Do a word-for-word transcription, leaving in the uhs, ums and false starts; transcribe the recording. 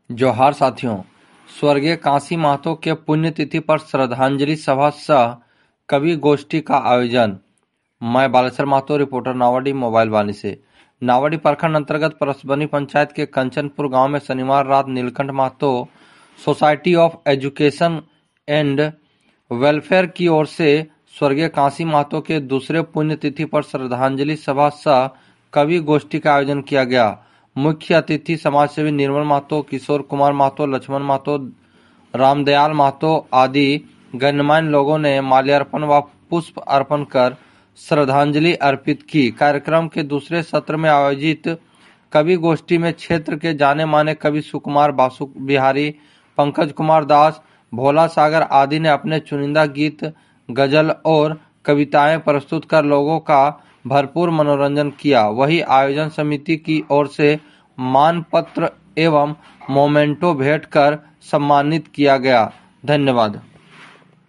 जोहार साथियों, स्वर्गीय काशी महतो के पुण्यतिथि पर श्रद्धांजलि सभा सह कवि गोष्ठी का आयोजन। मैं बालेश्वर महतो, रिपोर्टर नावाडी मोबाइल वाणी से। नावाडी प्रखंड अंतर्गत परसबनी पंचायत के कंचनपुर गांव में शनिवार रात Neelkanth Mahto society of education and welfare की ओर से स्वर्गीय काशी महतो के दूसरे पुण्यतिथि पर श्रद्धांजलि सभा सह कवि गोष्ठी का आयोजन किया गया। मुख्य अतिथि समाजसेवी निर्मल महतो, किशोर कुमार महतो, लक्ष्मण महतो, रामदयाल महतो आदि गणमान्य लोगों ने माल्यार्पण व पुष्प अर्पण कर श्रद्धांजलि अर्पित की। कार्यक्रम के दूसरे सत्र में आयोजित कवि गोष्ठी में क्षेत्र के जाने माने कवि सुकुमार बासु बिहारी, पंकज कुमार दास, भोला सागर आदि ने अपने चुनिंदा गीत, गजल और कविताएं प्रस्तुत कर लोगों का भरपूर मनोरंजन किया। वहीं आयोजन समिति की ओर से मानपत्र एवं मोमेंटो भेंट कर सम्मानित किया गया। धन्यवाद।